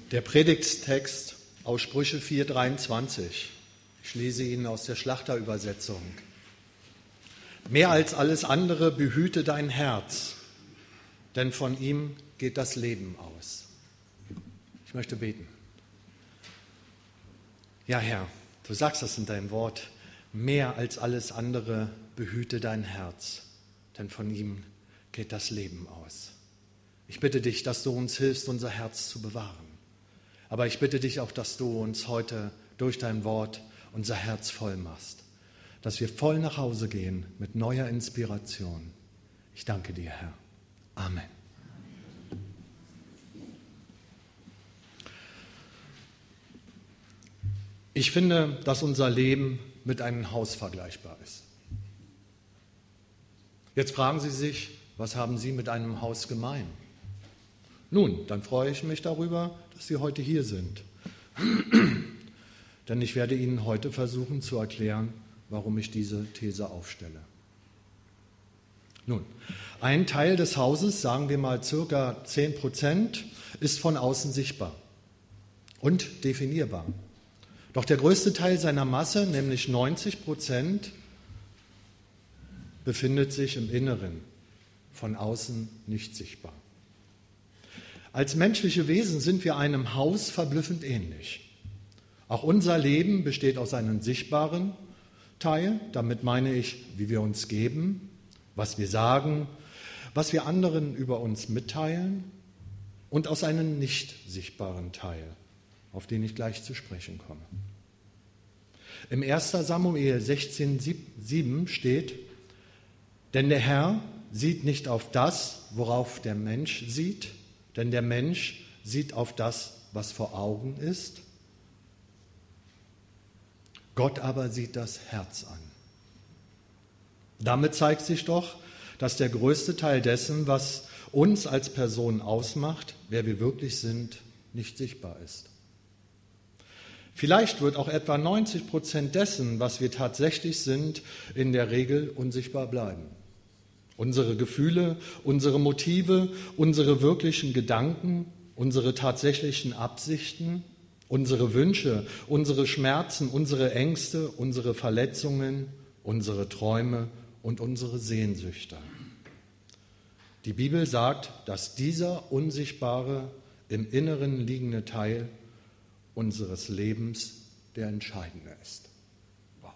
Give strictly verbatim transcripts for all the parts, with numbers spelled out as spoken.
Der Predigtstext aus Sprüche vier dreiundzwanzig. Ich lese ihn aus der Schlachterübersetzung. Mehr als alles andere behüte dein Herz, denn von ihm geht das Leben aus. Ich möchte beten. Ja, Herr, du sagst das in deinem Wort. Mehr als alles andere behüte dein Herz, denn von ihm geht das Leben aus. Ich bitte dich, dass du uns hilfst, unser Herz zu bewahren. Aber ich bitte dich auch, dass du uns heute durch dein Wort unser Herz voll machst, dass wir voll nach Hause gehen mit neuer Inspiration. Ich danke dir, Herr. Amen. Ich finde, dass unser Leben mit einem Haus vergleichbar ist. Jetzt fragen Sie sich, was haben Sie mit einem Haus gemein? Nun, dann freue ich mich darüber, dass Sie heute hier sind. Denn ich werde Ihnen heute versuchen zu erklären, warum ich diese These aufstelle. Nun, ein Teil des Hauses, sagen wir mal circa zehn Prozent, ist von außen sichtbar und definierbar. Doch der größte Teil seiner Masse, nämlich neunzig Prozent, befindet sich im Inneren, von außen nicht sichtbar. Als menschliche Wesen sind wir einem Haus verblüffend ähnlich. Auch unser Leben besteht aus einem sichtbaren Teil, damit meine ich, wie wir uns geben, was wir sagen, was wir anderen über uns mitteilen, und aus einem nicht sichtbaren Teil, auf den ich gleich zu sprechen komme. Im ersten Samuel sechzehn sieben steht: Denn der Herr sieht nicht auf das, worauf der Mensch sieht, denn der Mensch sieht auf das, was vor Augen ist. Gott aber sieht das Herz an. Damit zeigt sich doch, dass der größte Teil dessen, was uns als Person ausmacht, wer wir wirklich sind, nicht sichtbar ist. Vielleicht wird auch etwa neunzig Prozent dessen, was wir tatsächlich sind, in der Regel unsichtbar bleiben. Unsere Gefühle, unsere Motive, unsere wirklichen Gedanken, unsere tatsächlichen Absichten, unsere Wünsche, unsere Schmerzen, unsere Ängste, unsere Verletzungen, unsere Träume und unsere Sehnsüchte. Die Bibel sagt, dass dieser unsichtbare, im Inneren liegende Teil unseres Lebens der entscheidende ist. Wow.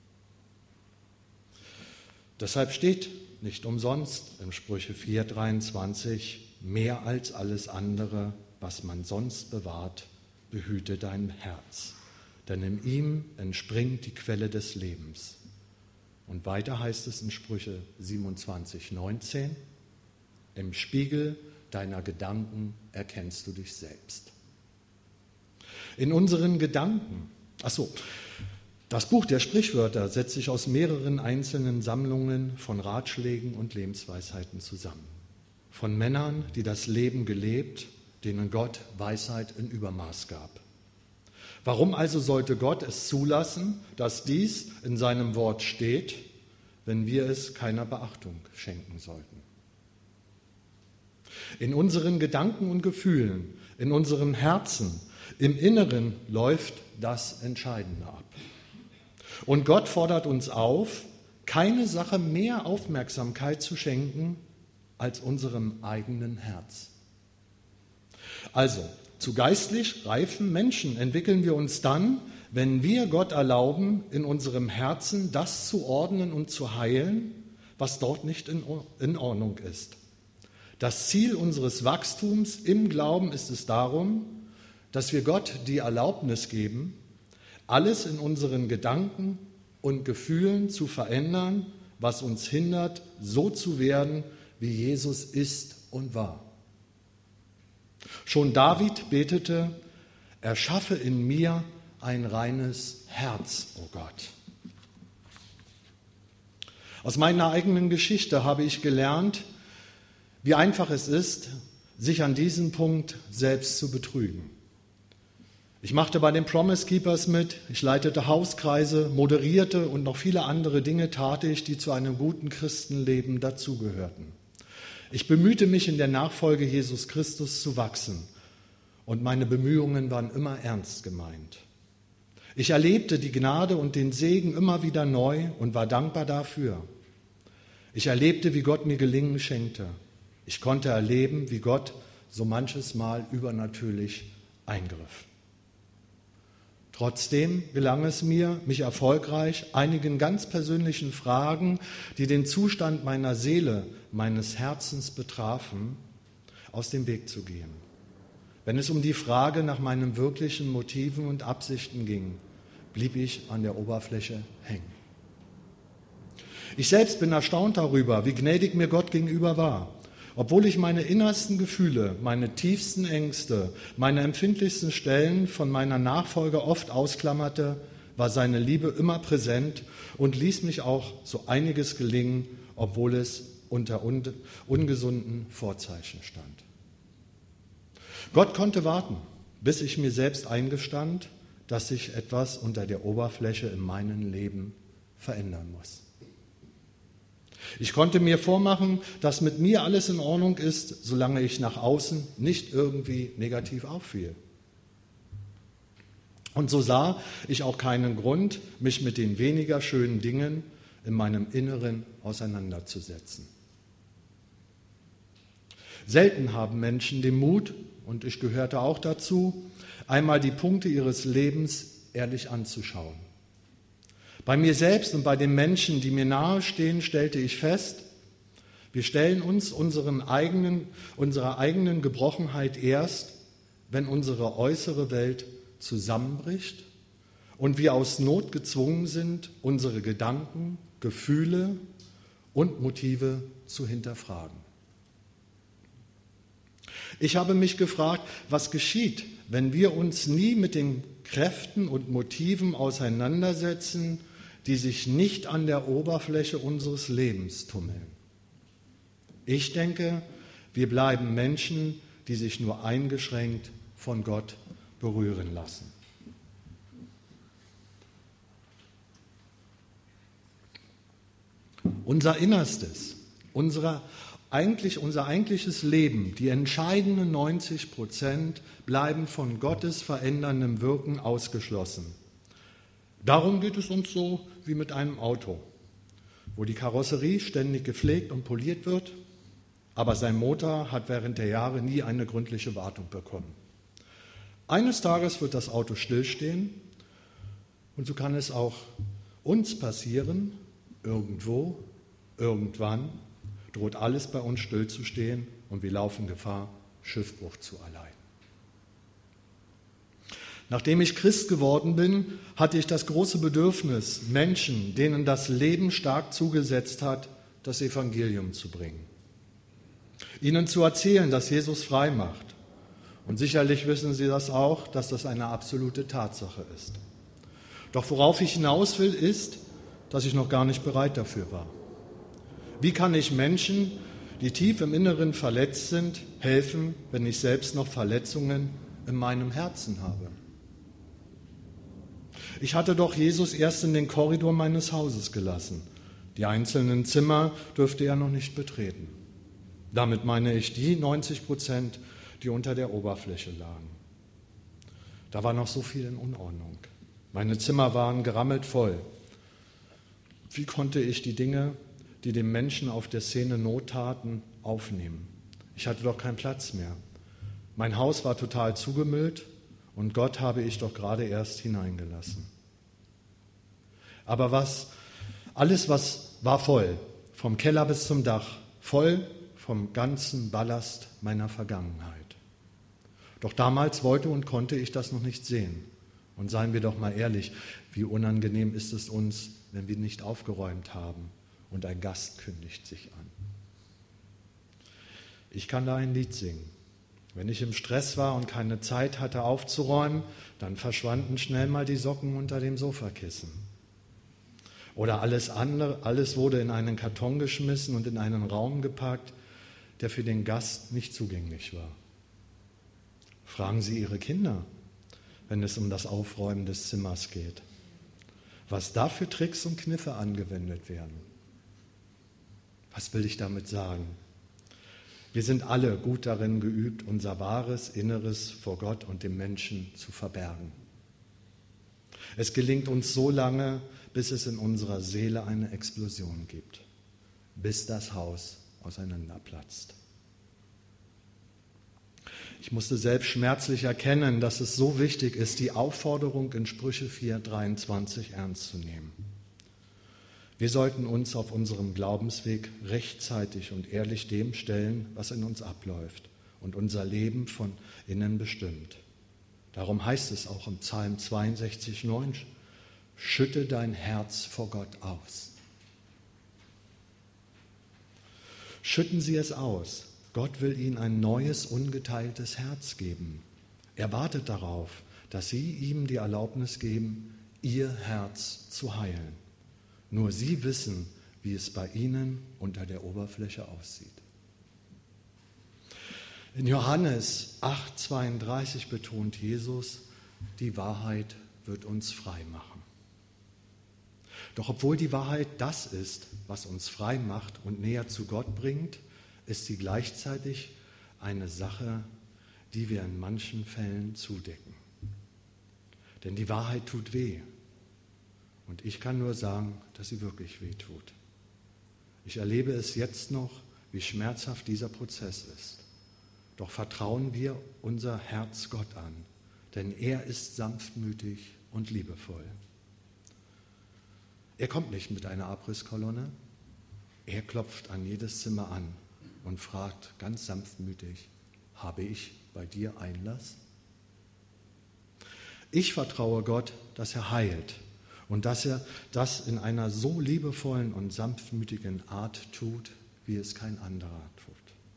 Deshalb steht nicht umsonst im Sprüche vier dreiundzwanzig, mehr als alles andere, was man sonst bewahrt, behüte dein Herz, denn in ihm entspringt die Quelle des Lebens. Und weiter heißt es in Sprüche siebenundzwanzig neunzehn, im Spiegel deiner Gedanken erkennst du dich selbst. In unseren Gedanken, ach so, das Buch der Sprichwörter setzt sich aus mehreren einzelnen Sammlungen von Ratschlägen und Lebensweisheiten zusammen. Von Männern, die das Leben gelebt, denen Gott Weisheit in Übermaß gab. Warum also sollte Gott es zulassen, dass dies in seinem Wort steht, wenn wir es keiner Beachtung schenken sollten? In unseren Gedanken und Gefühlen, in unserem Herzen, im Inneren läuft das Entscheidende ab. Und Gott fordert uns auf, keine Sache mehr Aufmerksamkeit zu schenken als unserem eigenen Herz. Also, zu geistlich reifen Menschen entwickeln wir uns dann, wenn wir Gott erlauben, in unserem Herzen das zu ordnen und zu heilen, was dort nicht in Ordnung ist. Das Ziel unseres Wachstums im Glauben ist es darum, dass wir Gott die Erlaubnis geben, alles in unseren Gedanken und Gefühlen zu verändern, was uns hindert, so zu werden, wie Jesus ist und war. Schon David betete, erschaffe in mir ein reines Herz, o Gott. Aus meiner eigenen Geschichte habe ich gelernt, wie einfach es ist, sich an diesem Punkt selbst zu betrügen. Ich machte bei den Promise Keepers mit, ich leitete Hauskreise, moderierte und noch viele andere Dinge tat ich, die zu einem guten Christenleben dazugehörten. Ich bemühte mich, in der Nachfolge Jesus Christus zu wachsen. und meine Bemühungen waren immer ernst gemeint. Ich erlebte die Gnade und den Segen immer wieder neu und war dankbar dafür. Ich erlebte, wie Gott mir Gelingen schenkte. Ich konnte erleben, wie Gott so manches Mal übernatürlich eingriff. Trotzdem gelang es mir, mich erfolgreich einigen ganz persönlichen Fragen, die den Zustand meiner Seele, meines Herzens betrafen, aus dem Weg zu gehen. Wenn es um die Frage nach meinen wirklichen Motiven und Absichten ging, blieb ich an der Oberfläche hängen. Ich selbst bin erstaunt darüber, wie gnädig mir Gott gegenüber war. Obwohl ich meine innersten Gefühle, meine tiefsten Ängste, meine empfindlichsten Stellen von meiner Nachfolge oft ausklammerte, war seine Liebe immer präsent und ließ mich auch so einiges gelingen, obwohl es unter un- ungesunden Vorzeichen stand. Gott konnte warten, bis ich mir selbst eingestand, dass sich etwas unter der Oberfläche in meinem Leben verändern muss. Ich konnte mir vormachen, dass mit mir alles in Ordnung ist, solange ich nach außen nicht irgendwie negativ auffiel. Und so sah ich auch keinen Grund, mich mit den weniger schönen Dingen in meinem Inneren auseinanderzusetzen. Selten haben Menschen den Mut, und ich gehörte auch dazu, einmal die Punkte ihres Lebens ehrlich anzuschauen. Bei mir selbst und bei den Menschen, die mir nahestehen, stellte ich fest, wir stellen uns unseren eigenen, unserer eigenen Gebrochenheit erst, wenn unsere äußere Welt zusammenbricht und wir aus Not gezwungen sind, unsere Gedanken, Gefühle und Motive zu hinterfragen. Ich habe mich gefragt, was geschieht, wenn wir uns nie mit den Kräften und Motiven auseinandersetzen, die sich nicht an der Oberfläche unseres Lebens tummeln. Ich denke, wir bleiben Menschen, die sich nur eingeschränkt von Gott berühren lassen. Unser Innerstes, unsere, eigentlich, unser eigentliches Leben, die entscheidenden neunzig Prozent, bleiben von Gottes veränderndem Wirken ausgeschlossen. Darum geht es uns so wie mit einem Auto, wo die Karosserie ständig gepflegt und poliert wird, aber sein Motor hat während der Jahre nie eine gründliche Wartung bekommen. Eines Tages wird das Auto stillstehen und so kann es auch uns passieren, irgendwo, irgendwann droht alles bei uns stillzustehen und wir laufen Gefahr, Schiffbruch zu erleiden. Nachdem ich Christ geworden bin, hatte ich das große Bedürfnis, Menschen, denen das Leben stark zugesetzt hat, das Evangelium zu bringen. Ihnen zu erzählen, dass Jesus frei macht. Und sicherlich wissen Sie das auch, dass das eine absolute Tatsache ist. Doch worauf ich hinaus will, ist, dass ich noch gar nicht bereit dafür war. Wie kann ich Menschen, die tief im Inneren verletzt sind, helfen, wenn ich selbst noch Verletzungen in meinem Herzen habe? Ich hatte doch Jesus erst in den Korridor meines Hauses gelassen. Die einzelnen Zimmer dürfte er noch nicht betreten. Damit meine ich die neunzig Prozent, die unter der Oberfläche lagen. Da war noch so viel in Unordnung. Meine Zimmer waren gerammelt voll. Wie konnte ich die Dinge, die dem Menschen auf der Szene Not taten, aufnehmen? Ich hatte doch keinen Platz mehr. Mein Haus war total zugemüllt und Gott habe ich doch gerade erst hineingelassen. Aber was, alles was war voll, vom Keller bis zum Dach, voll vom ganzen Ballast meiner Vergangenheit. Doch damals wollte und konnte ich das noch nicht sehen. Und seien wir doch mal ehrlich, wie unangenehm ist es uns, wenn wir nicht aufgeräumt haben und ein Gast kündigt sich an. Ich kann da ein Lied singen. Wenn ich im Stress war und keine Zeit hatte aufzuräumen, dann verschwanden schnell mal die Socken unter dem Sofakissen. Oder alles andere, alles wurde in einen Karton geschmissen und in einen Raum gepackt, der für den Gast nicht zugänglich war. Fragen Sie Ihre Kinder, wenn es um das Aufräumen des Zimmers geht, was da für Tricks und Kniffe angewendet werden. Was will ich damit sagen? Wir sind alle gut darin geübt, unser wahres Inneres vor Gott und dem Menschen zu verbergen. Es gelingt uns so lange, bis es in unserer Seele eine Explosion gibt, bis das Haus auseinanderplatzt. Ich musste selbst schmerzlich erkennen, dass es so wichtig ist, die Aufforderung in Sprüche vier dreiundzwanzig ernst zu nehmen. Wir sollten uns auf unserem Glaubensweg rechtzeitig und ehrlich dem stellen, was in uns abläuft und unser Leben von innen bestimmt. Darum heißt es auch im Psalm zweiundsechzig neun, schütte dein Herz vor Gott aus. Schütten Sie es aus. Gott will Ihnen ein neues, ungeteiltes Herz geben. Er wartet darauf, dass Sie ihm die Erlaubnis geben, Ihr Herz zu heilen. Nur Sie wissen, wie es bei Ihnen unter der Oberfläche aussieht. In Johannes acht zweiunddreißig betont Jesus, die Wahrheit wird uns frei machen. Doch obwohl die Wahrheit das ist, was uns frei macht und näher zu Gott bringt, ist sie gleichzeitig eine Sache, die wir in manchen Fällen zudecken. Denn die Wahrheit tut weh. Und ich kann nur sagen, dass sie wirklich weh tut. Ich erlebe es jetzt noch, wie schmerzhaft dieser Prozess ist. Doch vertrauen wir unser Herz Gott an, denn er ist sanftmütig und liebevoll. Er kommt nicht mit einer Abrisskolonne, er klopft an jedes Zimmer an und fragt ganz sanftmütig, habe ich bei dir Einlass? Ich vertraue Gott, dass er heilt und dass er das in einer so liebevollen und sanftmütigen Art tut, wie es kein anderer tut.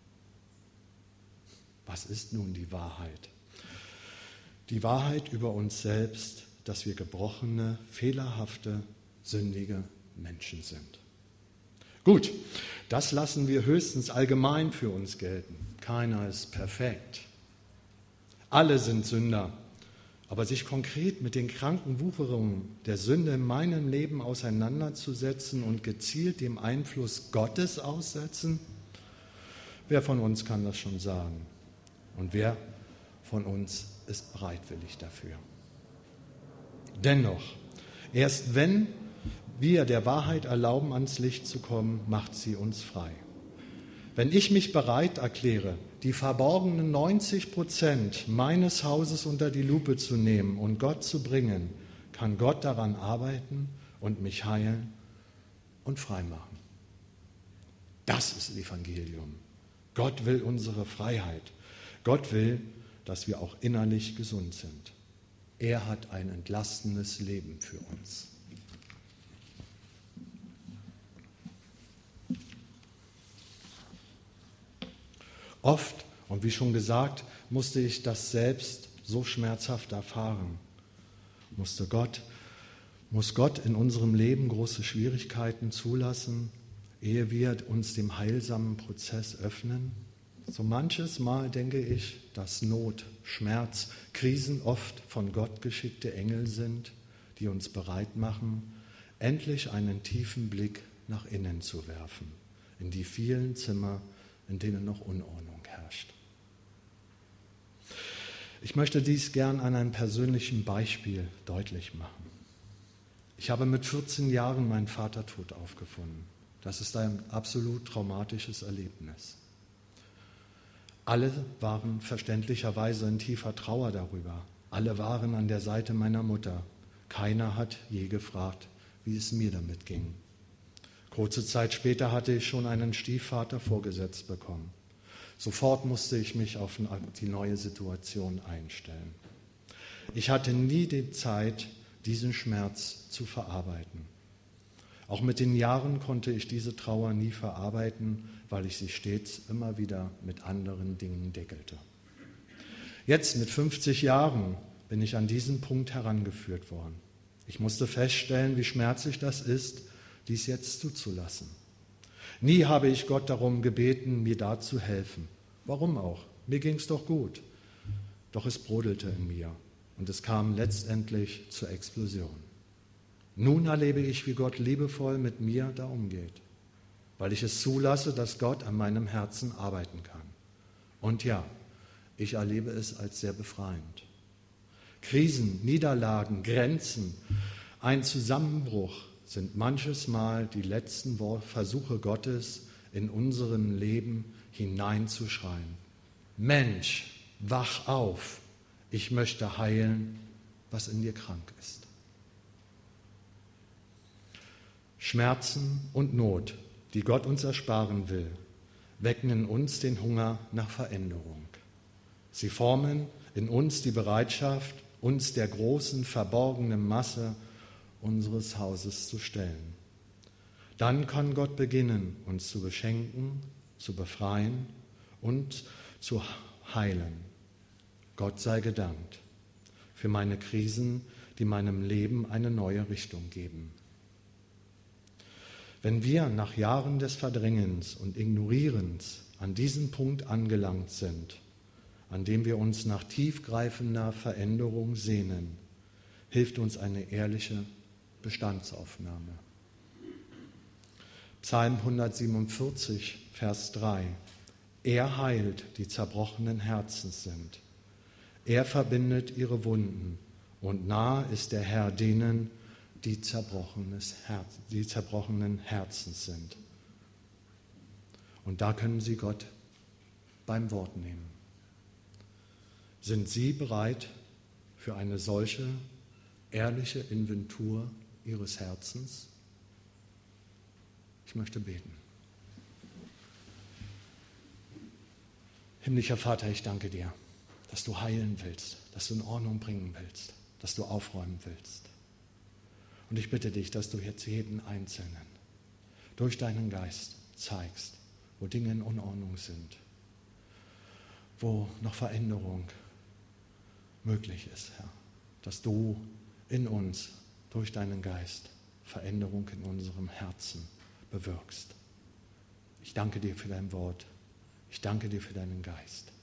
Was ist nun die Wahrheit? Die Wahrheit über uns selbst, dass wir gebrochene, fehlerhafte, sündige Menschen sind. Gut, das lassen wir höchstens allgemein für uns gelten. Keiner ist perfekt. Alle sind Sünder. Aber sich konkret mit den kranken Wucherungen der Sünde in meinem Leben auseinanderzusetzen und gezielt dem Einfluss Gottes aussetzen, wer von uns kann das schon sagen? Und wer von uns ist bereitwillig dafür? Dennoch, erst wenn wir der Wahrheit erlauben, ans Licht zu kommen, macht sie uns frei. Wenn ich mich bereit erkläre, die verborgenen neunzig Prozent meines Hauses unter die Lupe zu nehmen und Gott zu bringen, kann Gott daran arbeiten und mich heilen und frei machen. Das ist Evangelium. Gott will unsere Freiheit. Gott will, dass wir auch innerlich gesund sind. Er hat ein entlastendes Leben für uns. Oft, und wie schon gesagt, musste ich das selbst so schmerzhaft erfahren. Musste Gott, muss Gott in unserem Leben große Schwierigkeiten zulassen, ehe wir uns dem heilsamen Prozess öffnen? So manches Mal denke ich, dass Not, Schmerz, Krisen oft von Gott geschickte Engel sind, die uns bereit machen, endlich einen tiefen Blick nach innen zu werfen, in die vielen Zimmer, in denen noch Unordnung herrscht. Ich möchte dies gern an einem persönlichen Beispiel deutlich machen. Ich habe mit vierzehn Jahren meinen Vater tot aufgefunden. Das ist ein absolut traumatisches Erlebnis. Alle waren verständlicherweise in tiefer Trauer darüber. Alle waren an der Seite meiner Mutter. Keiner hat je gefragt, wie es mir damit ging. Kurze Zeit später hatte ich schon einen Stiefvater vorgesetzt bekommen. Sofort musste ich mich auf die neue Situation einstellen. Ich hatte nie die Zeit, diesen Schmerz zu verarbeiten. Auch mit den Jahren konnte ich diese Trauer nie verarbeiten, weil ich sie stets immer wieder mit anderen Dingen deckelte. Jetzt mit fünfzig Jahren bin ich an diesen Punkt herangeführt worden. Ich musste feststellen, wie schmerzlich das ist, dies jetzt zuzulassen. Nie habe ich Gott darum gebeten, mir da zu helfen. Warum auch? Mir ging es doch gut. Doch es brodelte in mir und es kam letztendlich zur Explosion. Nun erlebe ich, wie Gott liebevoll mit mir da umgeht, weil ich es zulasse, dass Gott an meinem Herzen arbeiten kann. Und ja, ich erlebe es als sehr befreiend. Krisen, Niederlagen, Grenzen, ein Zusammenbruch sind manches Mal die letzten Versuche Gottes, in unseren Leben hineinzuschreien. Mensch, wach auf, ich möchte heilen, was in dir krank ist. Schmerzen und Not, die Gott uns ersparen will, wecken in uns den Hunger nach Veränderung. Sie formen in uns die Bereitschaft, uns der großen, verborgenen Masse unseres Hauses zu stellen. Dann kann Gott beginnen, uns zu beschenken, zu befreien und zu heilen. Gott sei gedankt für meine Krisen, die meinem Leben eine neue Richtung geben. Wenn wir nach Jahren des Verdrängens und Ignorierens an diesen Punkt angelangt sind, an dem wir uns nach tiefgreifender Veränderung sehnen, hilft uns eine ehrliche Bestandsaufnahme. Psalm hundertsiebenundvierzig, Vers drei. Er heilt, die zerbrochenen Herzens sind. Er verbindet ihre Wunden und nahe ist der Herr denen, die, zerbrochenes Herz, die zerbrochenen Herzens sind. Und da können Sie Gott beim Wort nehmen. Sind Sie bereit für eine solche ehrliche Inventur Ihres Herzens? Ich möchte beten. Himmlischer Vater, ich danke dir, dass du heilen willst, dass du in Ordnung bringen willst, dass du aufräumen willst. Und ich bitte dich, dass du jetzt jeden Einzelnen durch deinen Geist zeigst, wo Dinge in Unordnung sind, wo noch Veränderung möglich ist, Herr. Dass du in uns durch deinen Geist Veränderung in unserem Herzen bewirkst. Ich danke dir für dein Wort. Ich danke dir für deinen Geist.